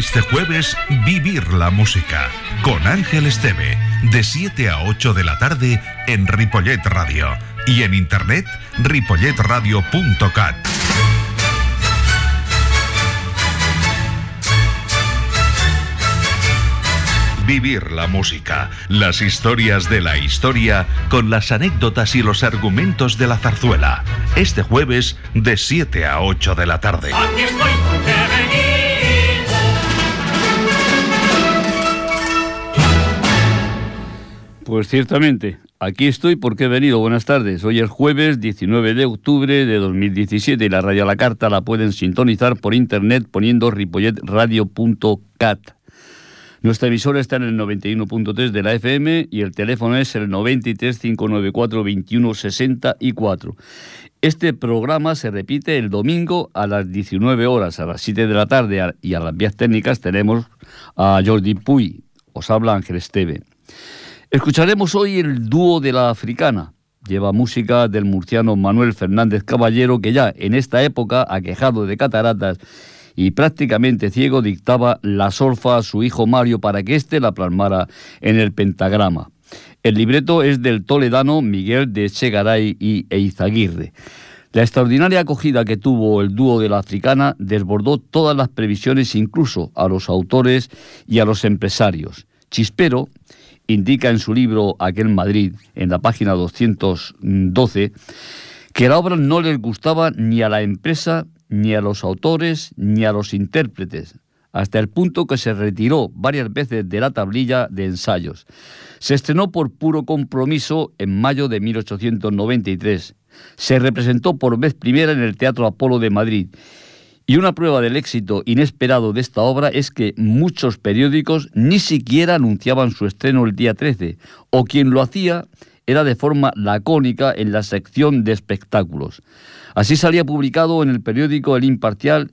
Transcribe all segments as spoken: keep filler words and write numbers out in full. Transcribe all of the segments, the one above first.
Este jueves, Vivir la Música, con Ángel Esteve, de siete a ocho de la tarde en Ripollet Radio y en internet ripollet radio punto cat. Vivir la música, las historias de la historia, con las anécdotas y los argumentos de la zarzuela. Este jueves, de siete a ocho de la tarde. Aquí estoy, porque he Pues ciertamente, aquí estoy porque he venido. Buenas tardes. Hoy es jueves diecinueve de octubre de dos mil diecisiete y la radio a la carta la pueden sintonizar por internet poniendo ripollet radio punto cat. Nuestra emisora está en el noventa y uno punto tres de la F M y el teléfono es el noventa y tres, cinco nueve cuatro, veintiuno sesenta y cuatro. Este programa se repite el domingo a las diecinueve horas, a las siete de la tarde, y a las vías técnicas tenemos a Jordi Puy. Os habla Ángel Esteve. Escucharemos hoy el dúo de la Africana. Lleva música del murciano Manuel Fernández Caballero, que ya en esta época, aquejado de cataratas y prácticamente ciego, dictaba la solfa a su hijo Mario para que éste la plasmara en el pentagrama. El libreto es del toledano Miguel de Echegaray y Eizaguirre. La extraordinaria acogida que tuvo el dúo de la Africana desbordó todas las previsiones, incluso a los autores y a los empresarios. Chispero indica en su libro Aquel Madrid, en la página doscientos doce, que la obra no les gustaba ni a la empresa, ni a los autores, ni a los intérpretes, hasta el punto que se retiró varias veces de la tablilla de ensayos. Se estrenó por puro compromiso en mayo de mil ochocientos noventa y tres. Se representó por vez primera en el Teatro Apolo de Madrid. Y una prueba del éxito inesperado de esta obra es que muchos periódicos ni siquiera anunciaban su estreno el día trece, o quien lo hacía era de forma lacónica en la sección de espectáculos. Así salía publicado en el periódico El Imparcial,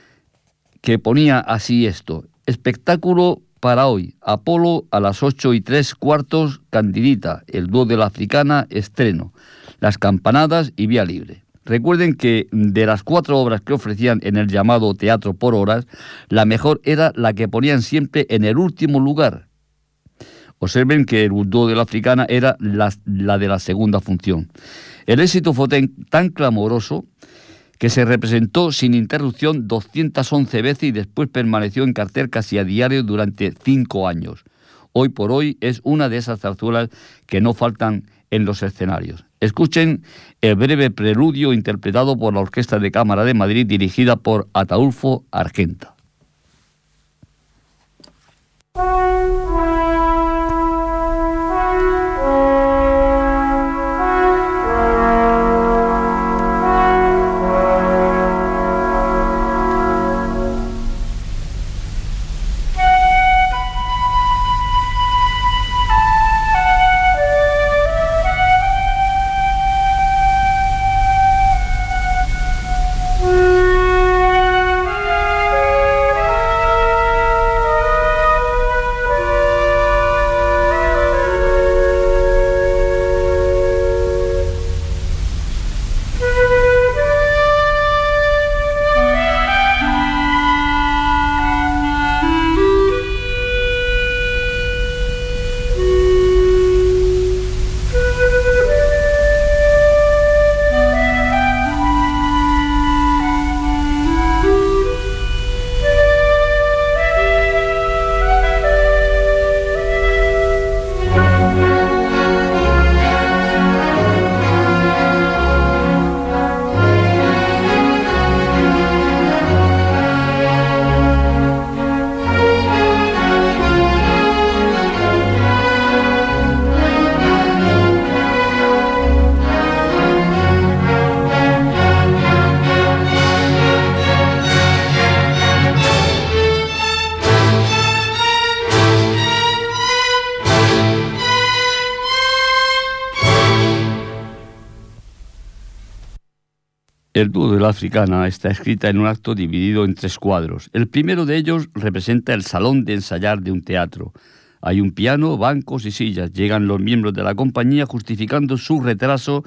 que ponía así esto: espectáculo para hoy, Apolo a las ocho y tres cuartos, Candidita, el dúo de la Africana, estreno, las campanadas y vía libre. Recuerden que de las cuatro obras que ofrecían en el llamado teatro por horas, la mejor era la que ponían siempre en el último lugar. Observen que el dúo de la Africana era la, la de la segunda función. El éxito fue tan, tan clamoroso que se representó sin interrupción doscientas once veces y después permaneció en cartel casi a diario durante cinco años. Hoy por hoy es una de esas zarzuelas que no faltan en los escenarios. Escuchen el breve preludio interpretado por la Orquesta de Cámara de Madrid, dirigida por Ataúlfo Argenta. El dúo de la Africana está escrita en un acto dividido en tres cuadros. El primero de ellos representa el salón de ensayar de un teatro. Hay un piano, bancos y sillas. Llegan los miembros de la compañía justificando su retraso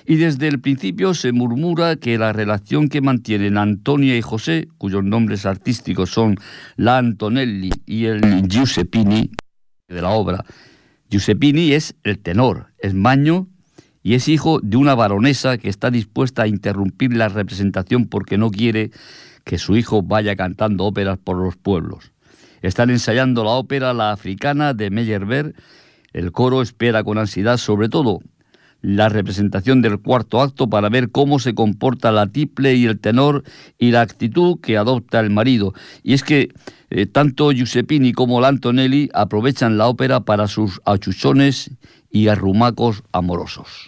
Y desde el principio se murmura que la relación que mantienen Antonia y José, cuyos nombres artísticos son la Antonelli y el Giuseppini de la obra. Giuseppini es el tenor, es maño y es hijo de una baronesa que está dispuesta a interrumpir la representación porque no quiere que su hijo vaya cantando óperas por los pueblos. Están ensayando la ópera La Africana de Meyerbeer. El coro espera con ansiedad, sobre todo, la representación del cuarto acto para ver cómo se comporta la tiple y el tenor y la actitud que adopta el marido. Y es que eh, tanto Giuseppini como la Antonelli aprovechan la ópera para sus achuchones y arrumacos amorosos.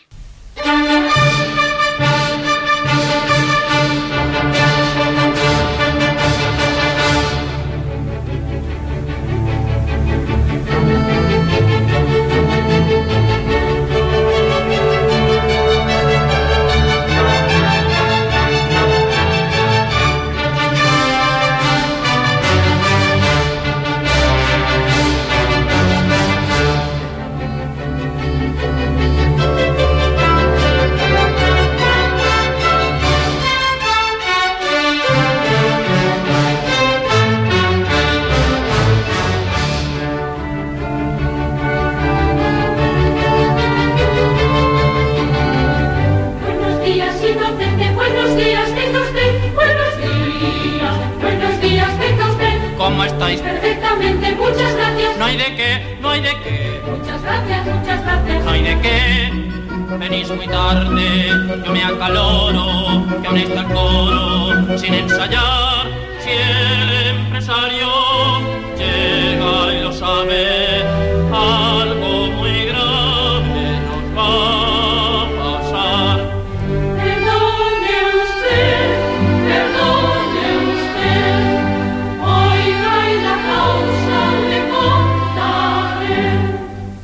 ¿Cómo estáis? Perfectamente, muchas gracias. No hay de qué, no hay de qué. Muchas gracias, muchas gracias. No hay de qué. Venís muy tarde, yo me acaloro, que aún está el coro sin ensayar. Si el empresario llega y lo sabe, algo muy grave nos va a pasar. Perdone usted, perdone usted. Oiga y la causa le contaré.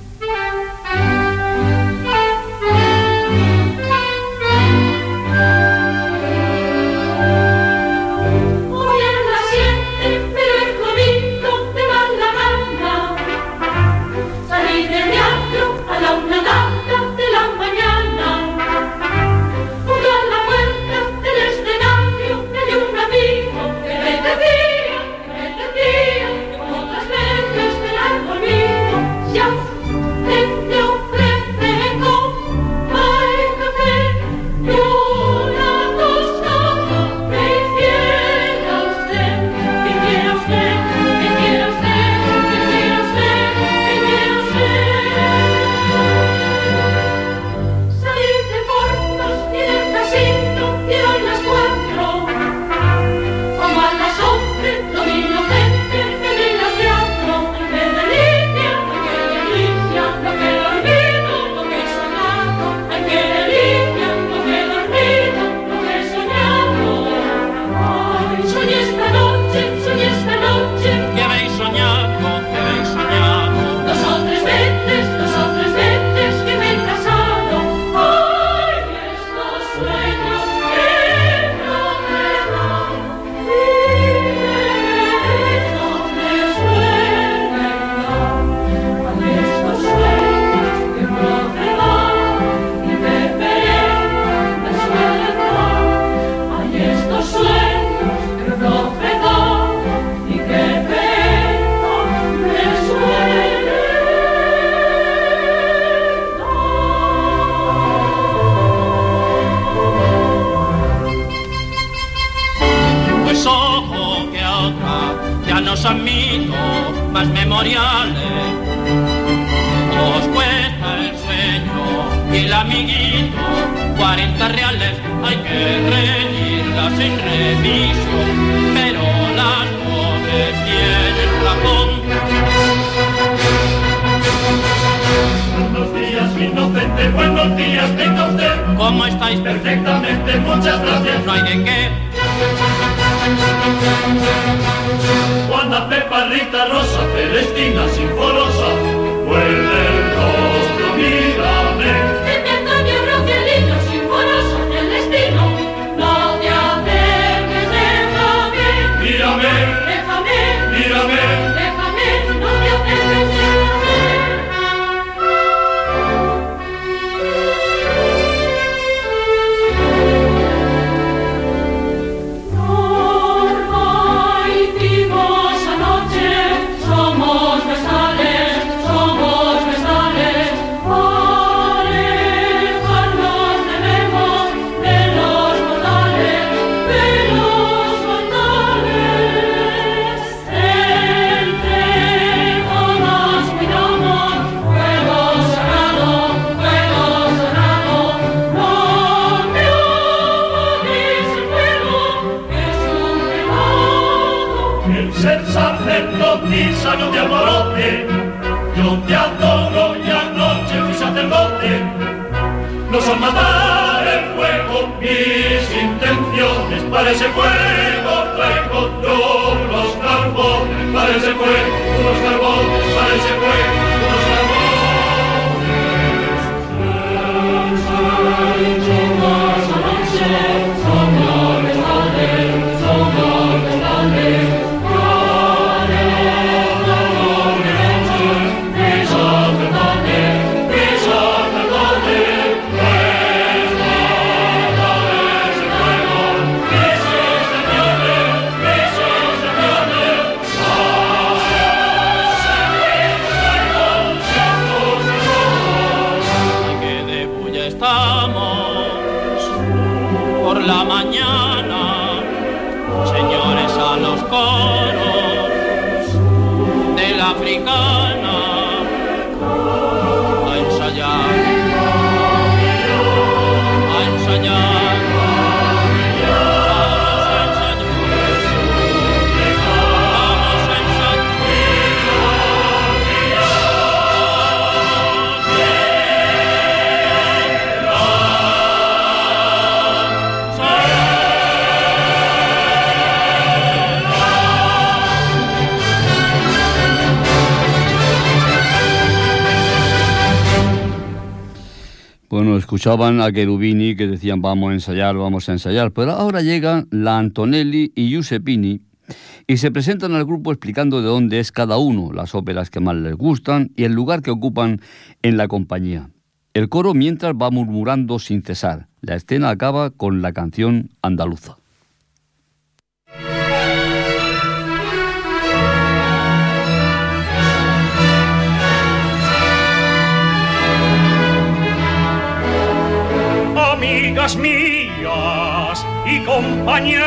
Hoy en la siete me lo he comido de mala gana. Salí del teatro a la una tanda de la mañana. Junto a la puerta del escenario me dio un amigo que me decía, que me decía, que como otras veces cenar conmigo. Si a usted le ofrece copa y café y una tostada, ¿qué hiciera usted? ¿Qué hiciera usted? ¿Qué hiciera usted? ¿Qué hiciera usted? ¿Qué hiciera usted? Salí de Portos y del casino dieron las cuatro. Como a las once lo vi inocente venir al teatro. Ay, qué delicia, ay, qué delicia, lo que he dormido, lo que he soñado. Ay, qué delicia, lo que he dormido, lo que he soñado. Ay, soñé esta noche, soñé esta noche. ¿Qué habéis soñado? ¿Qué habéis soñado? Dos o tres veces, dos o tres veces que me he casado. Ay, estos sueños que no me dan y no me sueñan. Ay, estos sueños que no me dan y me veré me sueñan. Ay, estos sueños que no me dan y que veré me sueñan. Pues ojo que a otra ya nos admito más memoriales. Os cuesta el sueño y el amiguito cuarenta reales. Hay que reñirlas sin revisión, pero las pobres tienen razón. Buenos días, inocente, buenos días, tenga usted. ¿Cómo estáis? Perfectamente, muchas gracias. No hay de qué. Juana, Pepa, Rita, Rosa, Celestina, Sinforosa, vuelve el rostro, mírame. Pepe, Antonio, Rogelino, Sinforosa, Celestino, no te acerques, déjame. Mírame, Déjame, mírame. déjame, no te acerques, déjame. no son matar el fuego, mis intenciones para ese fuego traigo yo los carbones, para ese fuego, unos carbones, para ese fuego, unos carbones. La mañana, señores a los coros de la africana a ensayar, a ensayar, vamos a ensayar, vamos a ensayar. Bueno, escuchaban a Cherubini que decían vamos a ensayar, vamos a ensayar, pero ahora llegan la Antonelli y Giuseppini y se presentan al grupo explicando de dónde es cada uno, las óperas que más les gustan y el lugar que ocupan en la compañía. El coro mientras va murmurando sin cesar. La escena acaba con la canción andaluza. Amigas mías y compañeros,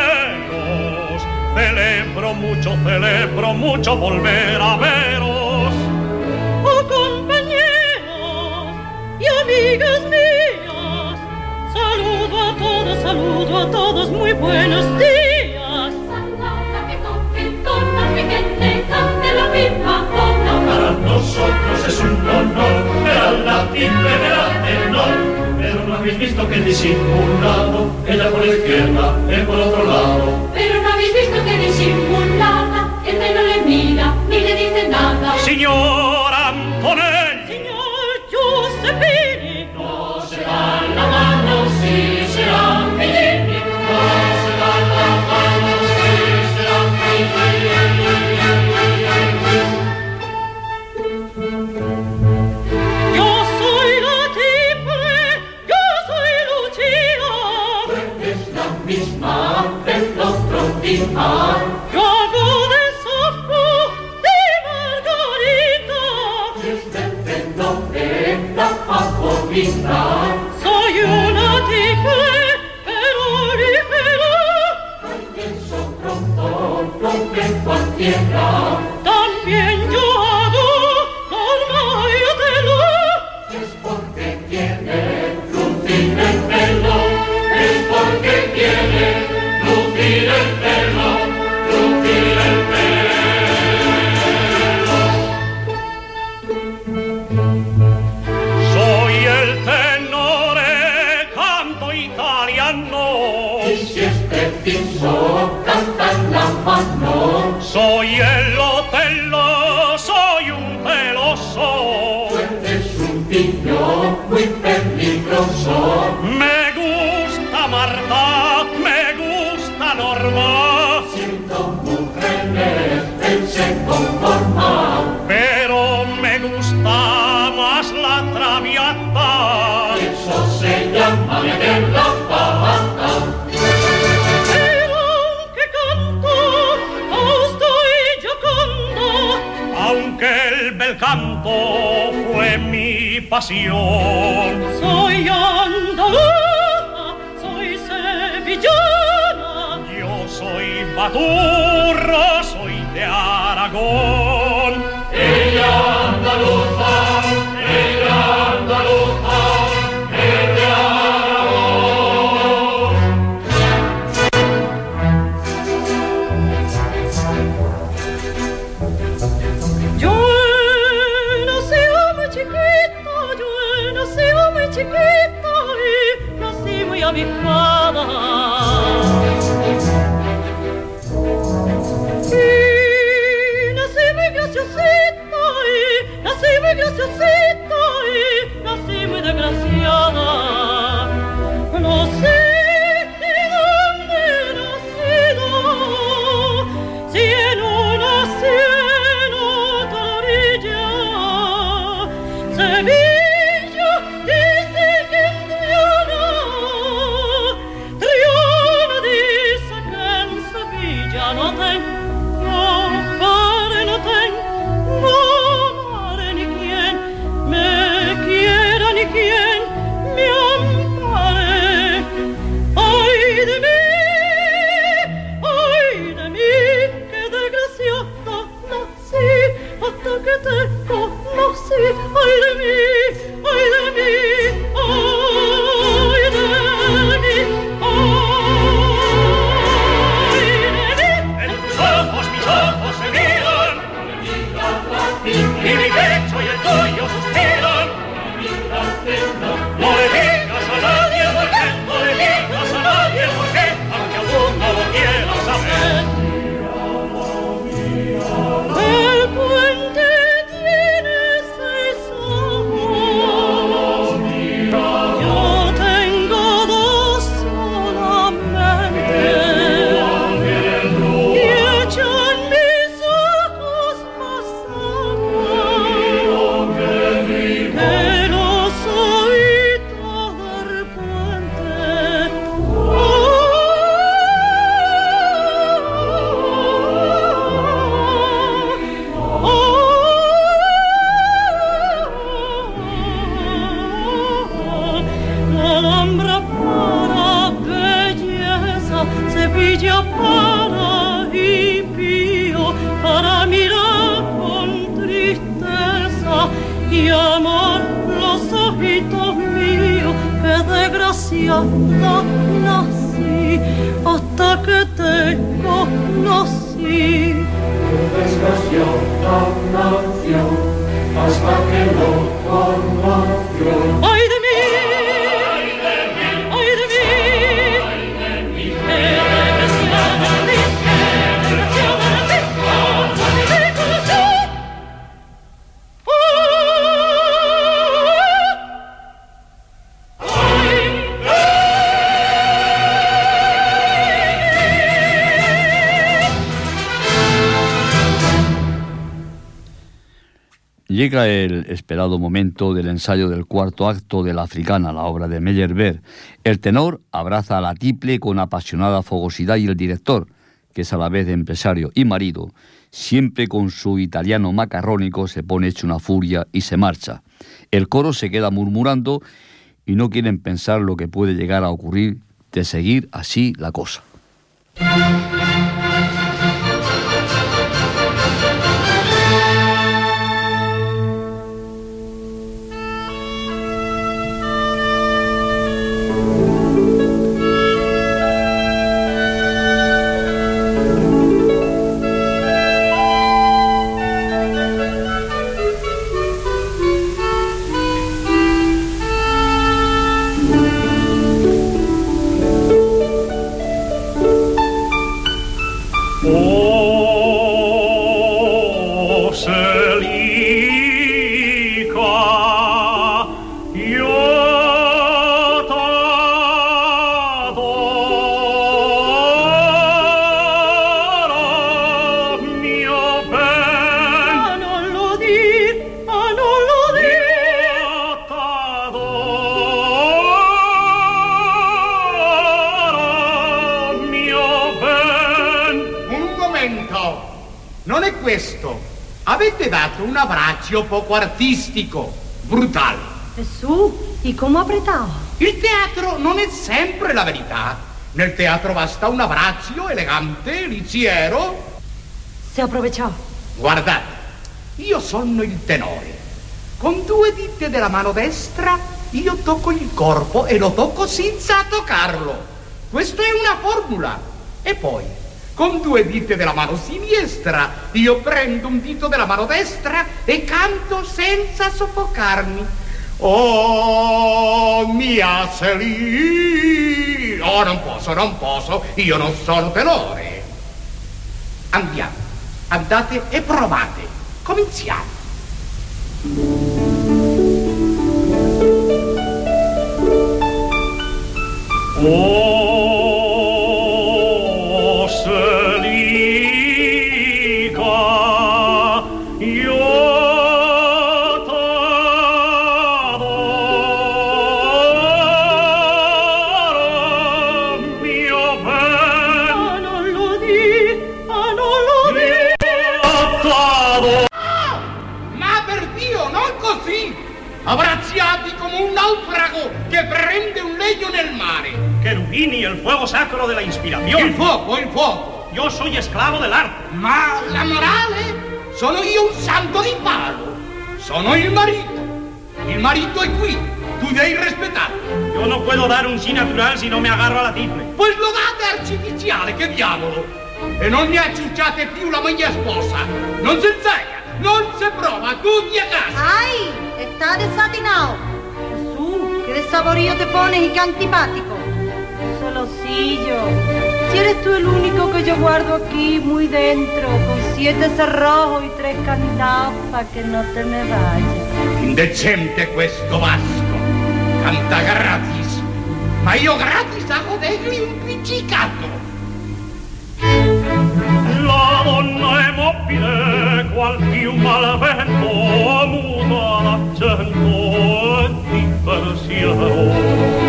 celebro mucho, celebro mucho volver a veros. Oh compañeros y amigas mías, saludo a todos, saludo a todos, muy buenos días. Salada que coquetona, pequeñita de la misma zona. Para nosotros es un honor ver al latín, ver al tenor. Pero no habéis visto que disimulado, ella por la izquierda, él por otro lado. Pero no habéis visto que disimulada, este no le mira ni le dice nada. Señor Antonelli, Señor Giuseppini, no se dan la mano si serán Bellini, no se dan la mano si serán Bellini. yo soy la triple, yo soy Lucia. Es la misma del otro día. Yo hago de Safo, de Margarita. Es del nombre la favorita. Soy una triple, pero ligera. Pienso pronto, no vengo a tierra. También yo hago con Mariotelo. Es porque quiere lucir el pelo. Es porque quiere lucir el pelo. Lucir el pelo. Soy el tenore, canto italiano. Y si es preciso, cantan la mano. Soy el Otello, soy un peloso. Tú eres un niño muy peligroso. Me gusta Marta, me gusta Norma. Siendo mujeres, él se conforma. Pero me gusta más la Traviata. Eso se llama meter la pata. Pero aunque canto, no estoy Gioconda. Aunque el bel canto fue mi pasión. Soy andaluza, soy sevillana. Yo soy baturro, soy de Aragón. Ella andaluza, ella andaluza, es de Aragón. Yo he nacido muy chiquita, yo he nacido muy chiquita avispaba. Y nacíme graciosito, y nacíme graciosito, y nací muy desgraciada. No sé de dónde he nacido, si en una sien otra orilla. Sevilla dice que en Triana, Triana dice que en Sevilla no tengo padre, no tengo madre, ni quien me quiera, ni quien me ampare. Ay de mí, ay de mí, que desgraciada nací, hasta que te conocí. Ay de mí, ay de mí, ay de mí, ay de mí. En tus ojos mis ojos se miran, y mi pecho y el tuyo suspiran. No le digas a nadie por qué, no le digas a nadie por qué, aunque aún no lo quieras saber. El puente tiene seis ojos, yo tengo dos solamente, y echan mis ojos más agua que los oídos del puente. La Alhambra para belleza, Sevilla para impío, para mirar con tristeza y amar los ojitos míos. Que desgraciada nací, hasta que te conocí. Ay de mí, ay de mí, ay de mí, que desgraciada nací, que desgraciada nací, hasta que te conocí. Llega el esperado momento del ensayo del cuarto acto de La Africana, la obra de Meyerbeer. El tenor abraza a la tiple con apasionada fogosidad y el director, que es a la vez empresario y marido, siempre con su italiano macarrónico, se pone hecho una furia y se marcha. El coro se queda murmurando y no quieren pensar lo que puede llegar a ocurrir de seguir así la cosa. Non è questo. Avete dato un abbraccio poco artistico, brutale. E su, e come apretava? Il teatro non è sempre la verità. Nel teatro basta un abbraccio elegante, lisiero. Se aprovechò. Guardate, io sono il tenore. Con due dita della mano destra io tocco il corpo e lo tocco senza toccarlo. Questa è una formula. E poi, con due dita della mano sinistra io prendo un dito della mano destra e canto senza soffocarmi. Oh, mia Celine. no, non posso, non posso, io non sono tenore. Andiamo, andate e provate. Cominciamo. Oh, Selica, io t'adoro, mio ben. Ah, non lo di, ah, non lo di. Io t'adoro. Ma per Dio, non così! Abbracciati come un naufrago che prende un legno nel mare. Cherubini, el fuego sacro de la inspiración. Il fuoco, il fuoco. Yo soy esclavo del arte. Ma la morale? Sono io un santo di palo. Sono il marito. Il marito è qui. Tu devi rispettarlo. Yo no puedo dar un sí natural si no me agarro a la tiple. Pues lo date artificiale, che diavolo. E non ne acciucciate più la mia sposa. Non si ensaya, non si prova, tutti a casa. ¡Ay! Está desatinado. Jesús, qué desaborío te pones y qué antipático. Solocillo. Si eres tú el único que yo guardo aquí, muy dentro, con siete cerrojos y tres candados, pa' que no te me vayas. Indecente questo Vasco. Canta gratis. Ma io gratis a godermi un pizzicato. La donna è mobile, qual più malvento, muta l'accento e di pensiero.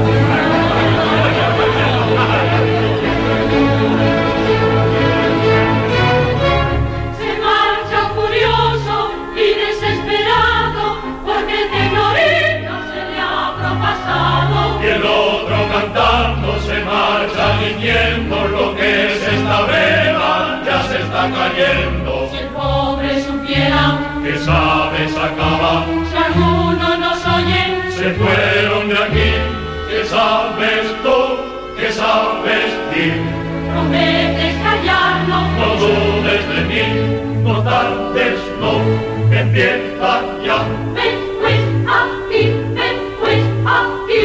Se marcha furioso y desesperado porque el tenorito se le ha propasado. Y el otro cantando se marcha diciendo lo que es esta vela ya se está cayendo. Si el pobre supiera Que sabes acaba, si alguno nos oye, se fueron de aquí. Que sabes tú, que sabes ti, prometes callarlo. no dudes de mí, no tardes, no, empieza ya. Ven pues aquí, ven pues aquí.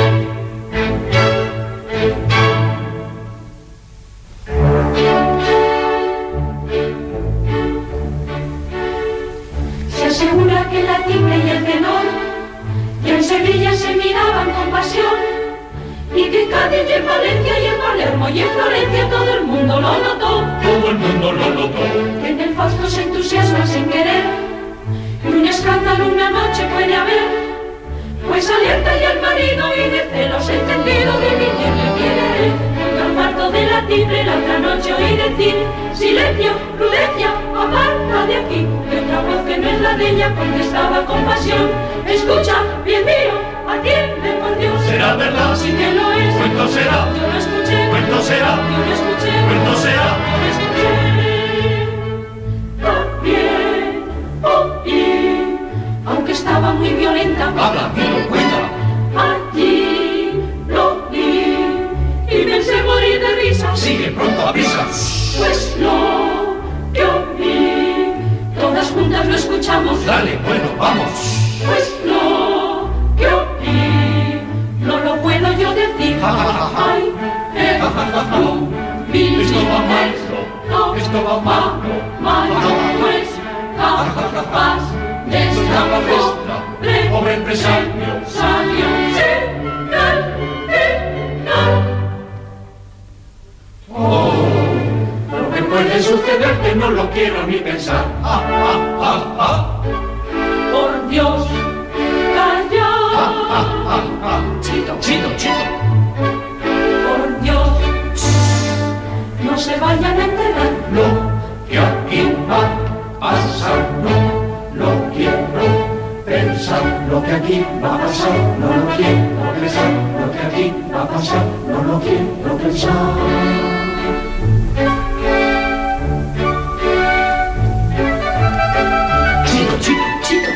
Se asegura que la tiple y el tenor y en Sevilla se miraban con pasión, y que en Cádiz y en Valencia y en Palermo y en Florencia todo el mundo lo notó. Todo el mundo lo notó. Que en el Fausto se entusiasma sin querer, y un escándalo una noche puede haber, pues alienta ya al marido y de celos entendido de mi quien le quiere. Y al parto de la tiple la otra noche oí decir: silencio, prudencia, aparta de aquí. Y otra voz que no es la de ella contestaba con pasión: escucha, bien mío, atiende por Dios. Será verdad, sí que lo es. cuento será, Yo lo escuché, cuento será, yo lo escuché, cuento será. yo lo escuché. También oí, aunque estaba muy violenta, Habla, dilo, cuenta. allí lo vi y pensé morir de risa. Sigue, pronto avisa. Pues lo que oí, todas juntas lo escuchamos. Dale, bueno, vamos. Pues lo que oí, no lo puedo yo decir. Ja, ja, ja, ja. Ay, eh, Ja, ja, ja, ja. tú, mi Esto va mal, no, esto va mal. mal, Ja, ja, ja. pues capaz de Soy esta capaz de esta, pobre empresario. Sabio, final, final. Oh, lo que puede sucederte no lo quiero ni pensar. Ah, ah, ah, ah. Por Dios, calla. Ah, ah, ah, ah. Chito, chito, chito. Por Dios, no se vayan a enterar. Lo que aquí va a pasar, no lo quiero pensar. Lo que aquí va a pasar, no lo quiero pensar. Lo que aquí va a pasar, no lo quiero pensar. Chito, chito, chito.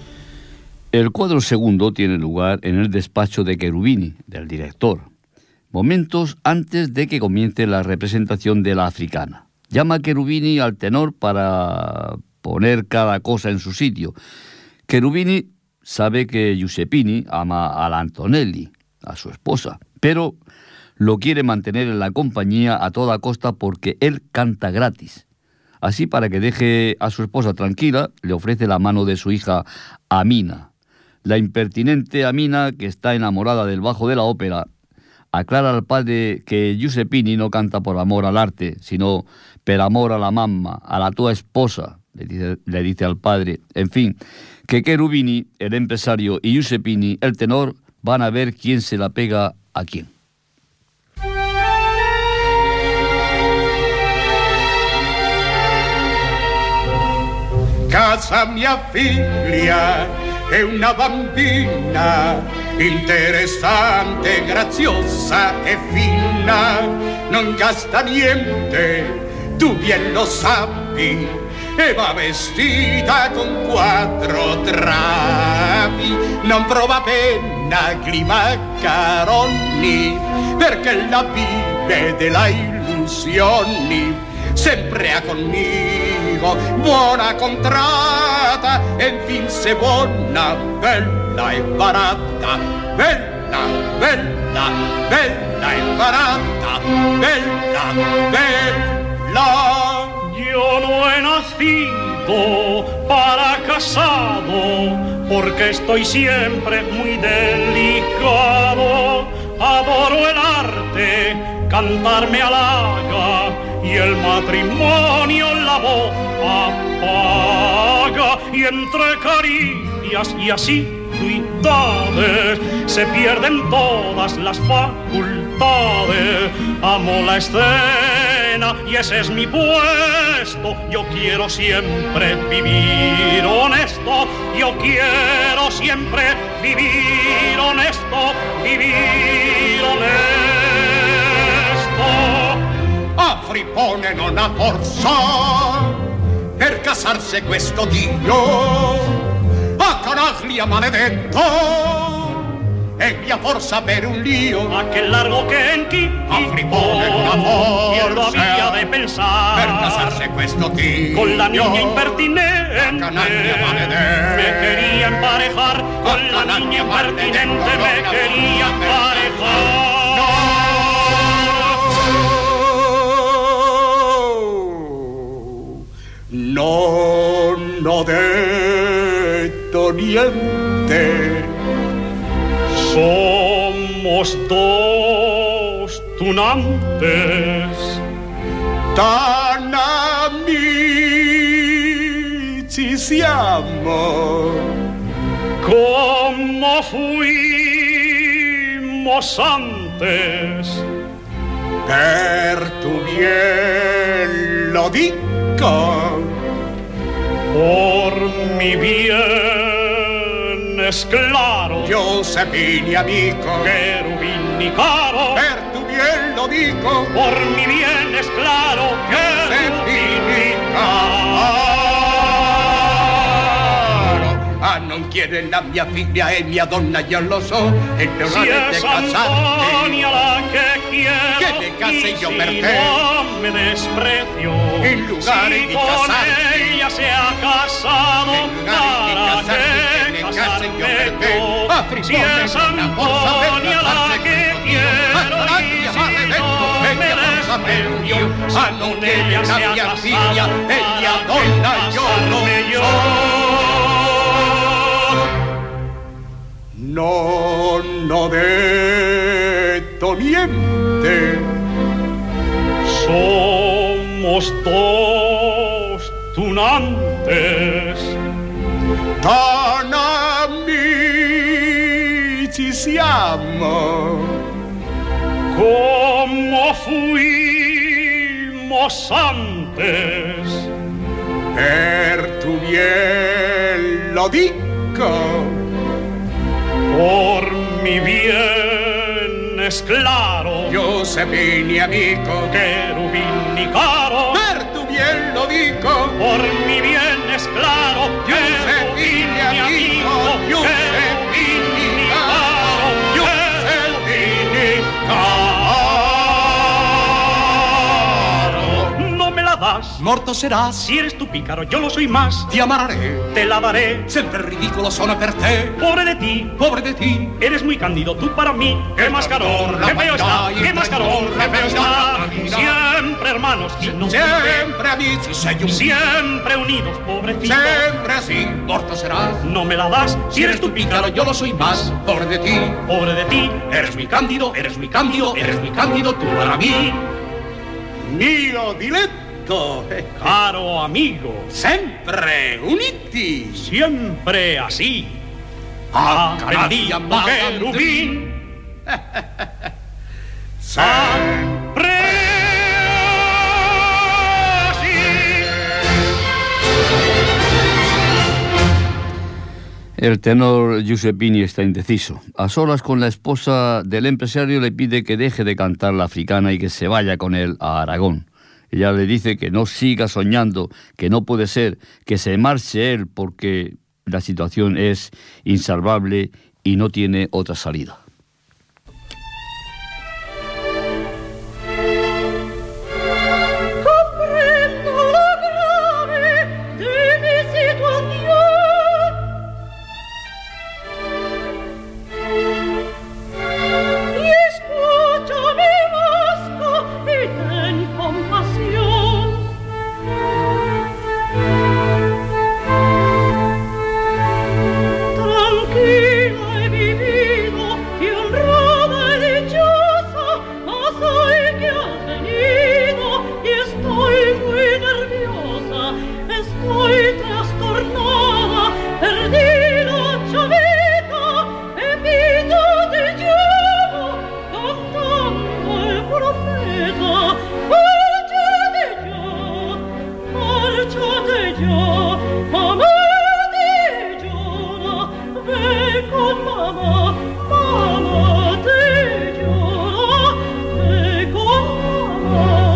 El cuadro segundo tiene lugar en el despacho de Cherubini, del director. momentos antes de que comience la representación de la africana. Llama Cherubini al tenor para poner cada cosa en su sitio. Cherubini sabe que Giuseppini ama a la Antonelli, a su esposa, pero lo quiere mantener en la compañía a toda costa porque él canta gratis. Así, para que deje a su esposa tranquila, le ofrece la mano de su hija Amina. La impertinente Amina, que está enamorada del bajo de la ópera, aclara al padre que Giuseppini no canta por amor al arte, sino per amor a la mamma, a la tua esposa, le dice, le dice al padre. En fin, que Cherubini, el empresario, y Giuseppini, el tenor, van a ver quién se la pega a quién. Casa mia figlia è una bambina interessante, graziosa e fina, non gasta niente, tu bien lo sappi, e va vestita con quattro trapi, non prova penna i maccaroni, perché la vive della illusioni, sempre ha conmigo buona contrata, e fin se buona, bella e barata, bella, bella, bella e barata, bella, bella. Yo no he nacido para casado, porque estoy siempre muy delicado. Adoro el arte, cantar me halaga, y el matrimonio la voz apaga. Y entre caricias y asiduidades se pierden todas las facultades. Amo la escena y ese es mi puesto. Yo quiero siempre vivir honesto. Yo quiero siempre vivir honesto. Vivir honesto. A Frippone non ha forza per casarsi questo Dio, a Canaglia maledetto, e via forza per un lío. Ma che largo che en chi a Frippone non ha forza había de pensar per casarsi questo Dio, con la niña impertinente, a Canaglia maledetto, me quería emparejar con la niña impertinente, me quería emparejar. Non ho detto niente. Somos dos tunantes, tan amici siamo, como fuimos antes. Per tu bien lo dico, por mi bien es claro, Giuseppini amico, Cherubini caro, per tu bien lo dico, por mi bien es claro, Giuseppini caro. Ah, non quiere la mia figlia e mia donna, io lo so, e non si avete es casate, Antonia la que quiero, che me case io si per te, no me desprecio, in lugar si di con casarti, ella se ha casado, para que casarme yo, si es Antonia la que quiero, y si no me desprecio, si con ella se ha casado, para que casarme yo. Non ho detto niente. Somos dos tunantes, tan amici siamo, como fuimos antes. Per tu bien lo dico, por mi bien es claro, Giuseppini amico, Cherubini caro, per tu bien lo dico, por mi bien es claro, Giuseppini amico, Giuseppini caro, Giuseppini caro. más. Morto serás. Si eres tu pícaro, yo lo soy más. Ti amaré. Te la daré. Sempre ridicolo sono per te. Pobre de ti, Pobre de ti. eres muy cándido tú para mí. ¡Qué mascarón! ¡Qué feo está! ¡Qué mascarón! ¡Qué feo está! Siempre hermanos y no Sempre amici sei un. siempre unidos, pobrecito. Sempre así. Morto serás. No me la das si eres tu pícaro, yo lo soy más. Pobre de ti. pobre de ti. Eres muy cándido, eres muy cándido, eres muy cándido tú para mí. Mio diletto. Caro amigo, Sempre uniti. siempre así. Ah, Canadilla, querubín. Sempre así. El tenor Giuseppini está indeciso. A solas con la esposa del empresario le pide que deje de cantar la africana y que se vaya con él a Aragón. Ella le dice que no siga soñando, que no puede ser, que se marche él porque la situación es insalvable y no tiene otra salida. Comprendo lo grave de mi situación y escúchame, Vasco, y ten compasión. Tranquila he vivido y honrada y dichosa, mas hoy que has venido y estoy muy nerviosa, estoy trastornada, perdido, chavita, Pepito te llamo, cantando el profeta, márchate ya, márchate ya, mamá te llora, ve con mamá, mamá te llora, ve con mamá.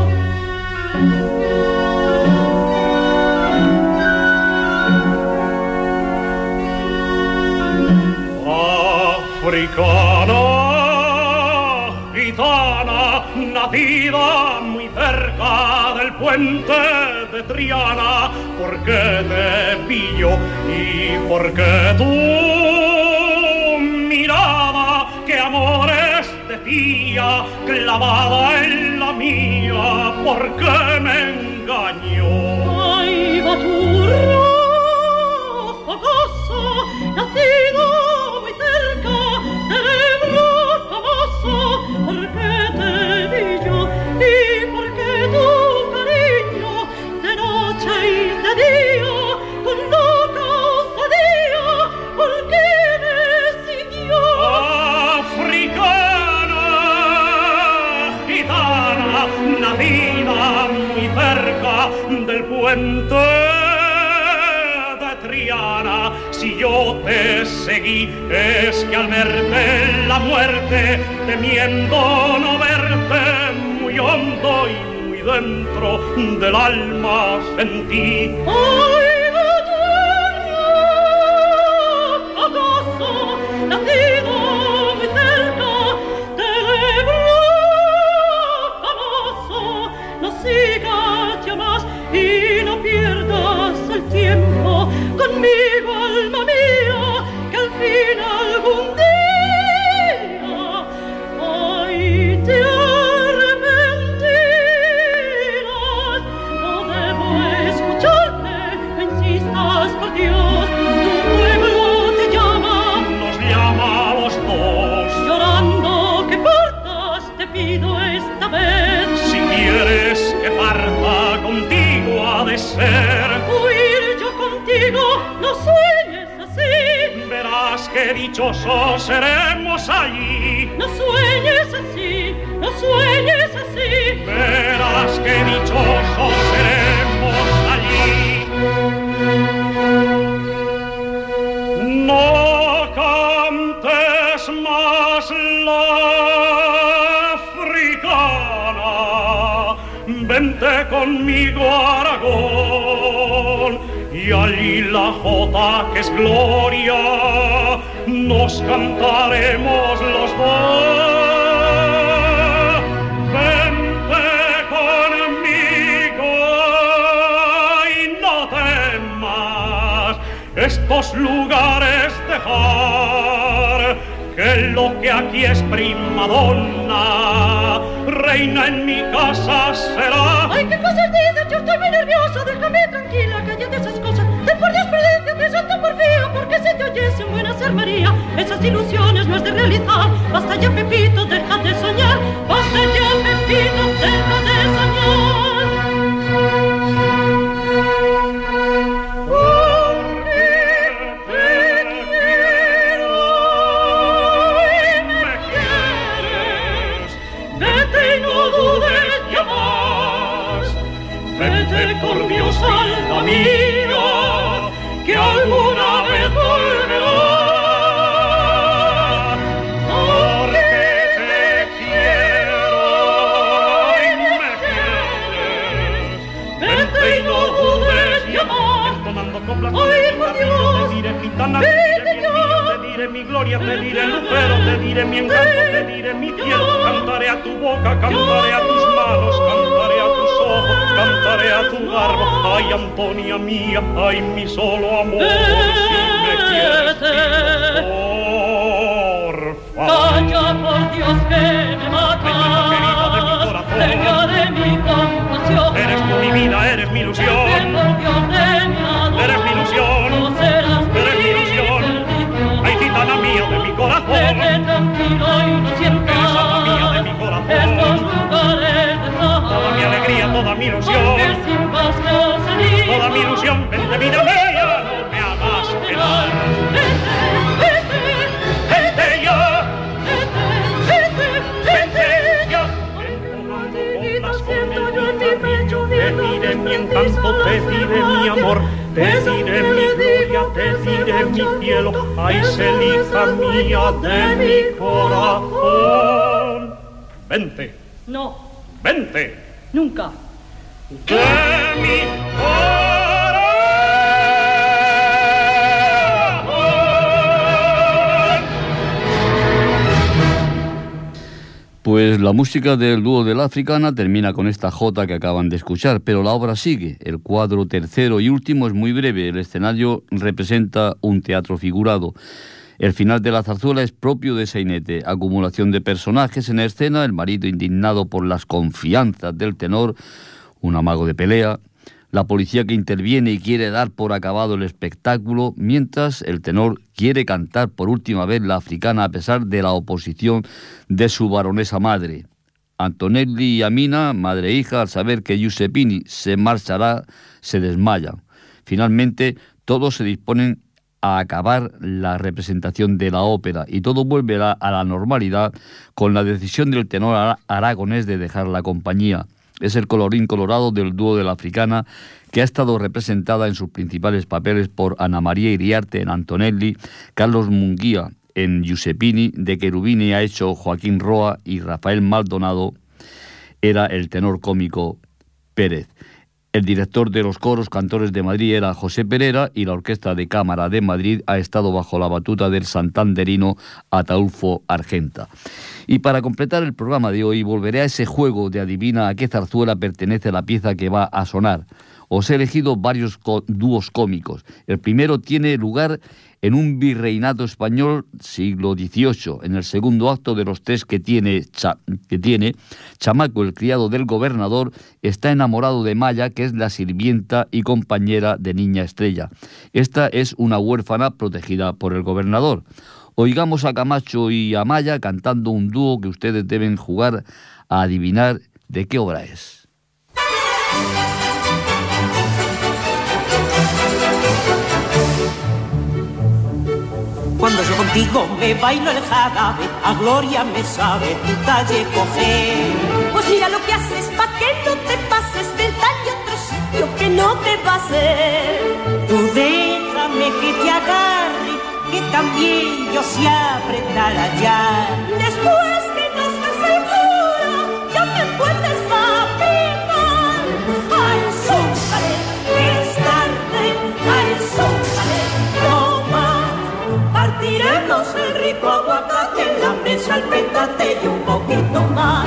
Africana, gitana, nacida muy cerca del puente de Triana, porque te pillo y porque tu mirada, que amores decía, clavada en la mía, porque me engañó. Ay, baturro, fogoso, nacido muy cerca del Ebro famoso, porque te vi yo y porque tu cariño de noche y de día con loca osadía, porque me siguió. Africana, gitana, nacida muy cerca del puente de Triana, si yo te seguí es que al verte la muerte, temiendo no verte muy hondo y muy dentro del alma sentí. Ay, baturro, fogoso, nacido muy cerca del Ebro famoso, no sigas ya más y no pierdas el tiempo conmigo, alma mía, que al fin algún día, ay, te arrepentirás. No debo escucharte, no insistas, por Dios, tu pueblo te llama, Nos llama a los dos. llorando que partas, te pido esta vez. Si quieres que parta contigo ha de ser. Huir yo contigo, no sueñes así, Verás que dichosos seremos allí. no sueñes así, no sueñes así. Verás que dichosos seremos allí. No cantes más la africana. Vente conmigo a Aragón y allí la jota que es gloria nos cantaremos los dos. Vente conmigo los lugares dejar, que lo que aquí es primadonna, reina en mi casa será. Ay, qué cosas dices, yo estoy muy nerviosa, déjame tranquila, cállate esas cosas. Ten por Dios prudencia, de Santa Porfía, porque si te oyesen buena ser María, esas ilusiones no es de realizar. Basta ya, Pepito, deja de soñar, basta ya, Pepito, deja de soñar. Por Dios, alma mía, que alguna vez volverá, porque te quiero y me quieres. Vete y no dudes llamar, entonando coplas, ay, por Dios, te diré gitana, te diré mi envidia, te diré mi gloria, te diré lucero, te diré mi encanto, te diré mi cielo. Cantaré a tu boca, cantaré a tus manos, cantaré a tus ojos, cantaré a tu garbo. Ay, Antonia mía, ay, mi solo amor, si me quieres, por favor. Calla, por Dios, que me matas, venga de mi compasión. Eres tú mi vida, eres mi ilusión, por Dios de mi amor, eres mi ilusión, no serás eres mi ilusión. Ay, gitana mía de mi corazón, vete tranquilo y no sientas eres alma mía de mi corazón, estos lugares de paz. Toda mi alegría, toda mi ilusión, Porque sin paz no se vive. toda mi ilusión, vente vida mía, no me hagas penar. Vete, Vente ya, vete, vete, vente ya. Entonando coplas con el guitarrillo, te diré mi encanto, te diré mi amor, te diré mi gloria, te diré mi cielo. Ay, Celita mía de mi corazón. Vente, no, vente. nunca. De mi corazón. Pues la música del dúo de la Africana termina con esta jota que acaban de escuchar, pero la obra sigue. El cuadro tercero y último es muy breve. El escenario representa un teatro figurado. El final de la zarzuela es propio de sainete. Acumulación de personajes en escena, el marido indignado por las confianzas del tenor, un amago de pelea, la policía que interviene y quiere dar por acabado el espectáculo, mientras el tenor quiere cantar por última vez la africana a pesar de la oposición de su baronesa madre. Antonelli y Amina, madre e hija, al saber que Giuseppini se marchará, se desmayan. Finalmente, todos se disponen a acabar la representación de la ópera y todo vuelve a la normalidad con la decisión del tenor aragonés de dejar la compañía. Es el colorín colorado del dúo de la Africana, que ha estado representada en sus principales papeles por Ana María Iriarte en Antonelli, Carlos Munguía en Giuseppini, de Cherubini ha hecho Joaquín Roa y Rafael Maldonado era el tenor cómico Pérez. El director de los coros cantores de Madrid era José Pereira y la Orquesta de Cámara de Madrid ha estado bajo la batuta del santanderino Ataulfo Argenta. Y para completar el programa de hoy volveré a ese juego de adivina a qué zarzuela pertenece la pieza que va a sonar. Os he elegido varios co- dúos cómicos. El primero tiene lugar en un virreinato español siglo dieciocho. En el segundo acto de los tres que tiene, cha, que tiene, Chamaco, el criado del gobernador, está enamorado de Maya, que es la sirvienta y compañera de Niña Estrella. Esta es una huérfana protegida por el gobernador. Oigamos a Camacho y a Maya cantando un dúo que ustedes deben jugar a adivinar de qué obra es. Cuando yo contigo me bailo el jarabe, a gloria me sabe tu talle coger. Pues mira lo que haces pa' que no te pases del tal y otro sitio que no te va a hacer. Tú déjame que te agarre, que también yo sé apretar allá. Después que nos des el juro, ya me puedes aplicar. Ay, súbale, Es tarde, ay, súbale, no más. partiremos el rico aguacate en la mesa, el pétate y un poquito más.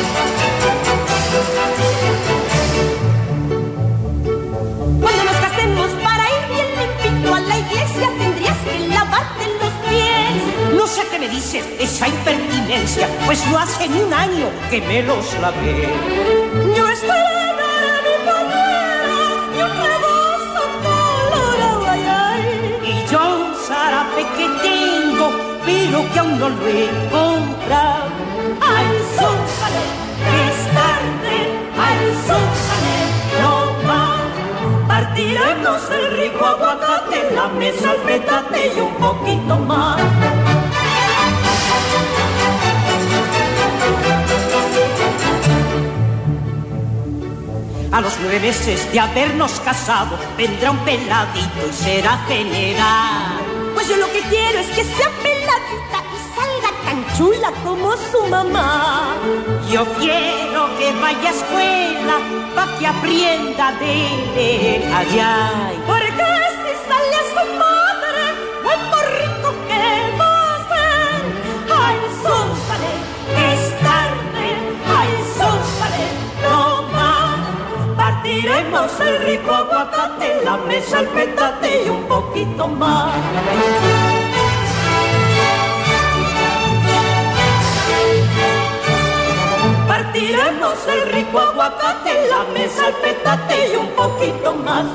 Cuando nos casemos me dices esa impertinencia? Pues no hace ni un año que me los lavé. Yo estaré de mi panera y un rebozo colorado, ay, ay. Y yo un zarape que tengo, pero que aún no lo he comprado. Ay, zúmbale, que es tarde, ay, zúmbale, no más. Partiremos el rico aguacate, la mesa, el petate y un poquito más. A los nueve meses de habernos casado, vendrá un peladito y será general. Pues yo lo que quiero es que sea peladita y salga tan chula como su mamá. Yo quiero que vaya a escuela pa' que aprenda de leer, ay, ay. Porque si sale a su madre, buen porrito que va a ser. Ay, zúmbale, que es tarde, ay, zúmbale, no más. Partiremos el rico aguacate, la mesa, el petate y un poquito más. Partiremos el rico aguacate, la mesa, el petate y un poquito más.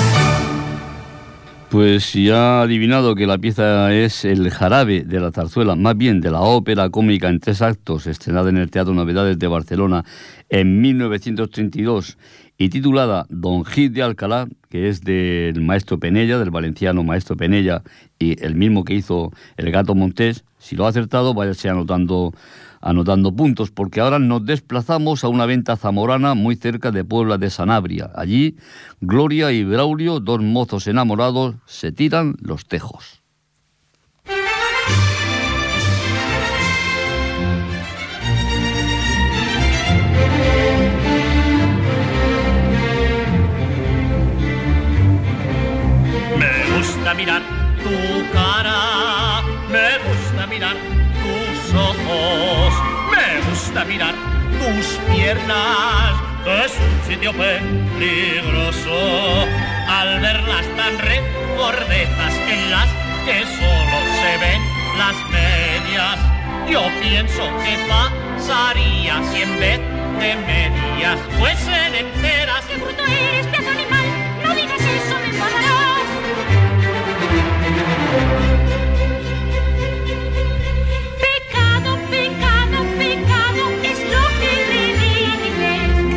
Pues si ha adivinado que la pieza es el jarabe de la zarzuela, más bien de la ópera cómica en tres actos, estrenada en el Teatro Novedades de Barcelona en mil novecientos treinta y dos y titulada Don Gil de Alcalá, que es del maestro Penella, del valenciano maestro Penella, y el mismo que hizo El Gato Montés, si lo ha acertado, váyase anotando anotando puntos, porque ahora nos desplazamos a una venta zamorana muy cerca de Puebla de Sanabria. Allí, Gloria y Braulio, dos mozos enamorados, se tiran los tejos. Me gusta mirar tu cara, me gusta mirar tus ojos, me gusta mirar tus piernas, es un sitio peligroso al verlas tan regordetas en las que solo se ven las medias. Yo pienso que pasaría si en vez de medias fuesen enteras. ¡Qué bruto eres, pedazo animal! No digas eso, me enfadarás. Pecado, pecado, pecado es lo que me dices.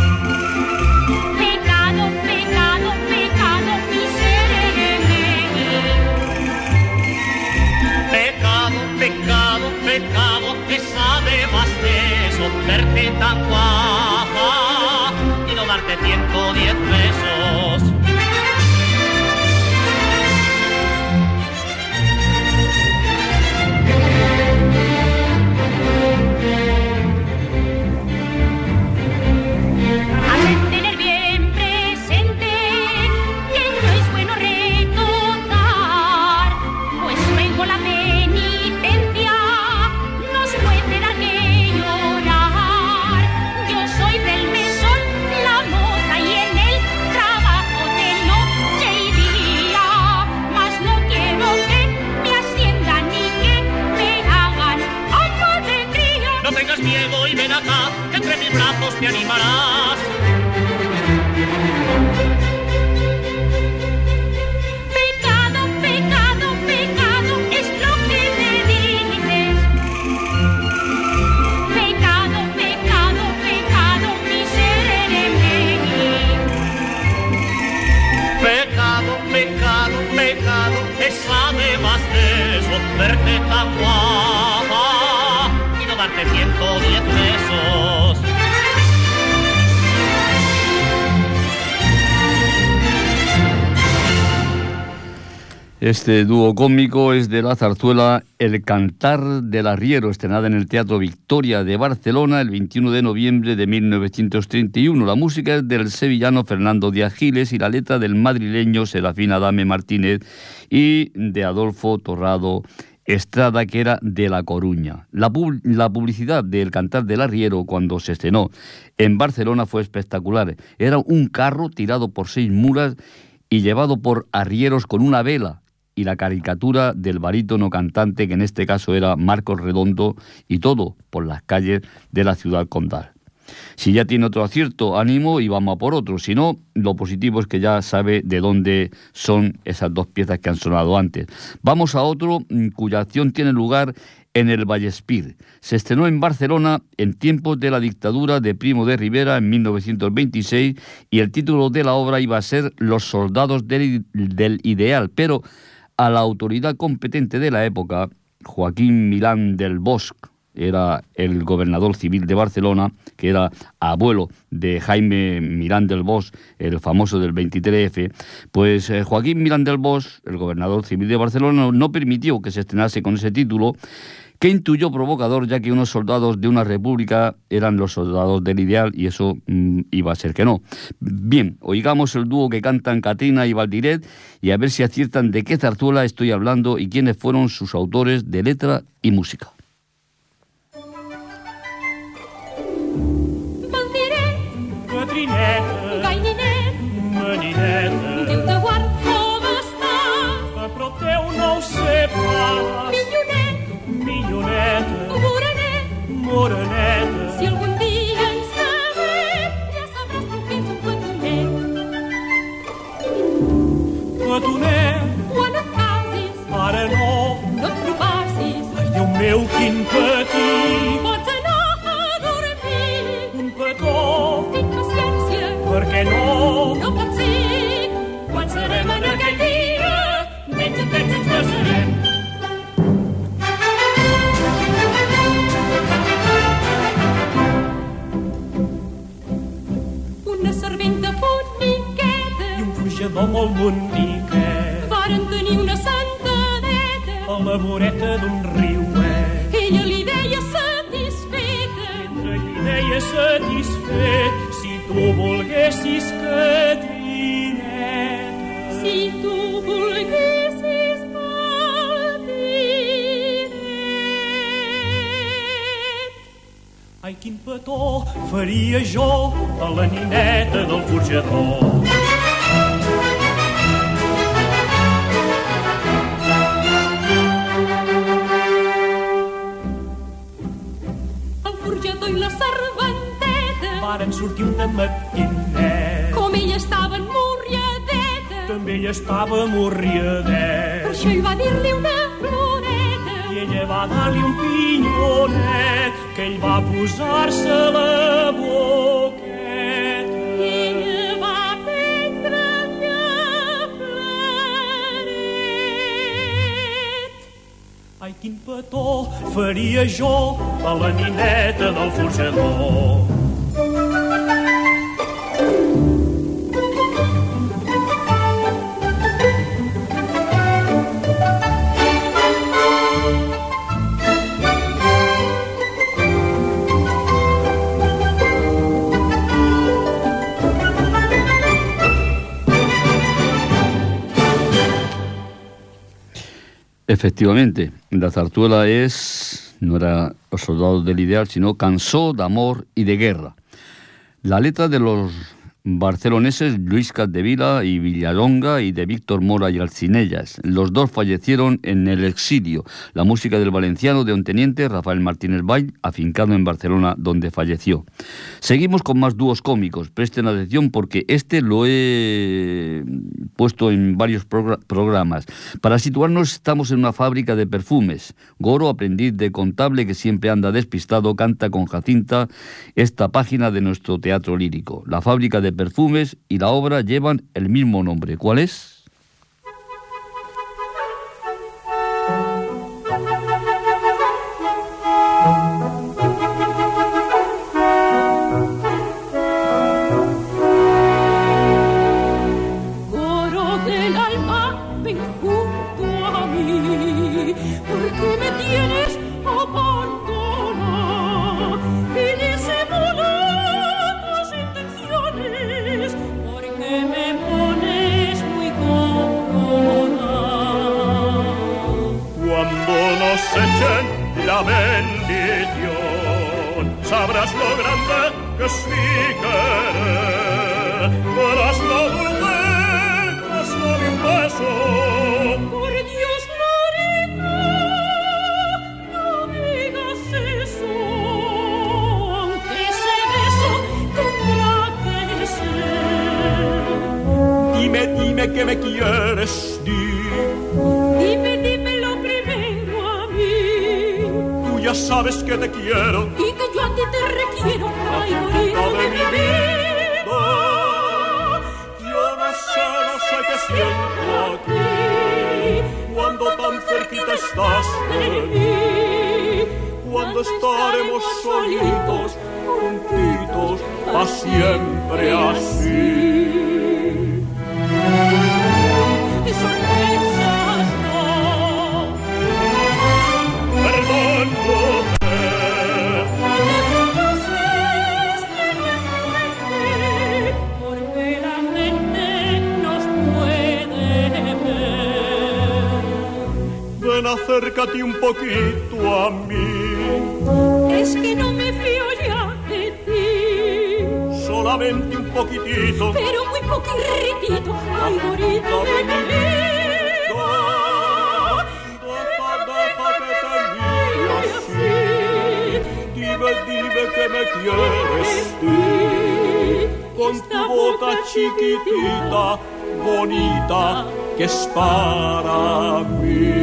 Pecado, pecado, pecado, miserere. Pecado, pecado, pecado, que sabe más de eso, verte tan guapa y no darte ciento diez pesos. Miedo y ven acá, que entre mis brazos te animarás. Pecado, pecado, pecado es lo que me dices. Pecado, pecado, pecado, miserere. Pecado, pecado, pecado, que sabe más de eso, verte tan guapa y no darte ciento diez pesos. Este dúo cómico es de la zarzuela El Cantar del Arriero, estrenada en el Teatro Victoria de Barcelona el veintiuno de noviembre de mil novecientos treinta y uno. La música es del sevillano Fernando Díaz Giles y la letra del madrileño Serafín Adame Martínez y de Adolfo Torrado Estrada, que era de La Coruña. La, pub- la publicidad de El Cantar del Arriero, cuando se estrenó en Barcelona, fue espectacular. Era un carro tirado por seis mulas y llevado por arrieros con una vela, y la caricatura del barítono cantante, que en este caso era Marcos Redondo, y todo por las calles de la ciudad condal. Si ya tiene otro acierto, ánimo y vamos a por otro. Si no, lo positivo es que ya sabe de dónde son esas dos piezas que han sonado antes. Vamos a otro cuya acción tiene lugar en el Vallespir. Se estrenó en Barcelona en tiempos de la dictadura de Primo de Rivera en mil novecientos veintiséis y el título de la obra iba a ser Los soldados del, del ideal, pero a la autoridad competente de la época, Joaquín Milán del Bosch, era el gobernador civil de Barcelona, que era abuelo de Jaime Milán del Bosch, el famoso del veintitrés efe, pues eh, Joaquín Milán del Bosch, el gobernador civil de Barcelona, no, no permitió que se estrenase con ese título, que intuyó provocador, ya que unos soldados de una república eran los soldados del ideal, y eso mmm, iba a ser que no. Bien, oigamos el dúo que cantan Catrina y Valdiret, y a ver si aciertan de qué zarzuela estoy hablando y quiénes fueron sus autores de letra y música. Catrineta, Gallinet, Manineta, Déu te guard, com estàs? A prop teu no ho sé pas. Minyonet, Minyoneta, Morenet, Moreneta. Si algun dia ens casem, ja sabràs tu que ets un petonet. Petonet, quan et casis, ara no, no et propassis. Ai, Déu meu, quin petit. Pots anar a dormir, un petó. Perquè no, no pot ser. Quan serem en aquell dia, ben juntets ens casarem. Una serventa boniqueta i un forjador molt boniquet varen tenir una santadeta a la voreta d'un riuet. Ella li deia satisfeta, mentre li deia satisfet, tu volguessis, Catrineta. Si tu volguessis, Catrineta. Ai, quin petó faria jo a la nineta del forjador. El forjador i la serventeta varen sortir un matinet. Com ella estava morriadeta, també ella estava morriadeta. Per això ell va dir-li una floreta i ella va dar-li un pinyonet que ell va posar-se a la boqueta. I ella va prendre-li a floret. Ai, quin petó faria jo a la nineta del forjador. Efectivamente, la zarzuela es, no era Los soldados del ideal, sino Cançó d'amor y de guerra. La letra de los barceloneses Luis Capdevila y Villalonga y de Víctor Mora y Alcinellas. Los dos fallecieron en el exilio. La música del valenciano de un teniente, Rafael Martínez Vall, afincado en Barcelona, donde falleció. Seguimos con más dúos cómicos. Presten atención porque este lo he puesto en varios progr- programas. Para situarnos, estamos en una fábrica de perfumes. Goro, aprendiz de contable que siempre anda despistado, canta con Jacinta esta página de nuestro teatro lírico. La fábrica de perfumes y la obra llevan el mismo nombre. ¿Cuál es? Coro del alma, ven junto a mí, porque me tienes abandonada en ese tus intenciones, porque me pones muy cómoda. Cuando nos echen la bendición, sabrás lo grande que es mi querer, verás lo dulce que es lo de un beso. Por Dios, que me quieres, di. Dime, dime lo primero a mí. Tú ya sabes que te quiero y que yo a ti te requiero. Ay, bonito de, de mi vida. Yo no sé, no sé qué siento aquí cuando tan cerquita estás de mí. Cuando estaremos solitos, juntitos, pa' siempre así. Y sorpresas no. Perdón, mujer. No sé, extrañas porque la gente nos puede ver. Ven, acércate un poquito a mí. Es que no me fío ya de ti. Solamente un poquitito, pero muy poquitito. Ay, bonito de mi vida. Deja, deja que te mire así. Dime, dime que me quieres, di. Con tu boca chiquitita, bonita, que es para mí.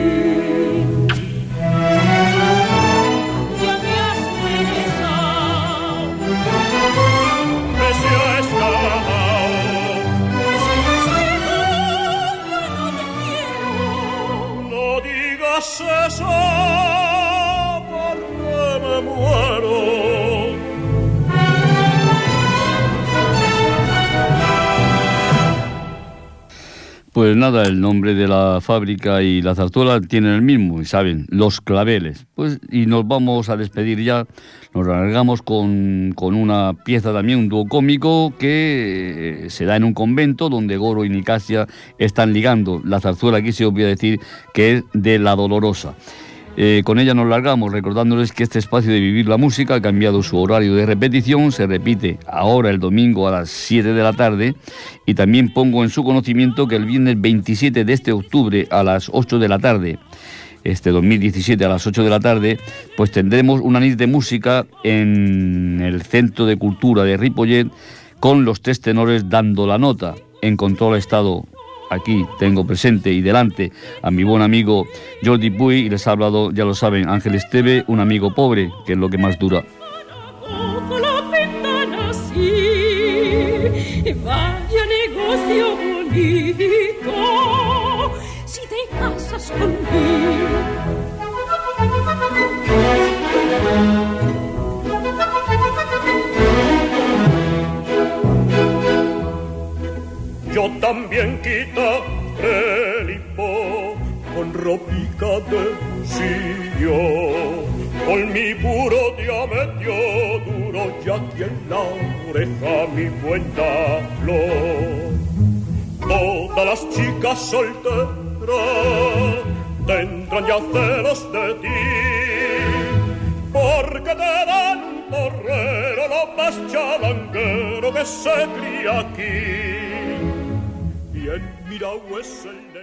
Eso, porque me muero. Pues nada, el nombre de la fábrica y la zarzuela tienen el mismo, y saben, Los Claveles. Pues, y nos vamos a despedir ya, nos largamos con, con una pieza también, un dúo cómico que se da en un convento donde Goro y Nicasia están ligando. La zarzuela, aquí se os voy a decir que es de La Dolorosa. Eh, con ella nos largamos recordándoles que este espacio de Vivir la Música ha cambiado su horario de repetición, se repite ahora el domingo a las siete de la tarde, y también pongo en su conocimiento que el viernes veintisiete de este octubre a las ocho de la tarde, este dos mil diecisiete a las ocho de la tarde, pues tendremos una nit de música en el Centro de Cultura de Ripollet con los tres tenores dando la nota. En control estado aquí tengo presente y delante a mi buen amigo Jordi Puy, y les ha hablado, ya lo saben, Ángel Esteve, un amigo pobre, que es lo que más dura. Vaya negocio bonito si te casas conmigo. Yo también quita el hipo con ropica de sillo, con mi puro diametro duro y aquí en la oreja mi buena flor. Todas las chicas solteras tendrán ya celos de ti, porque te dan un torrero lo más chalanguero que se cría aquí. Bien mirado es el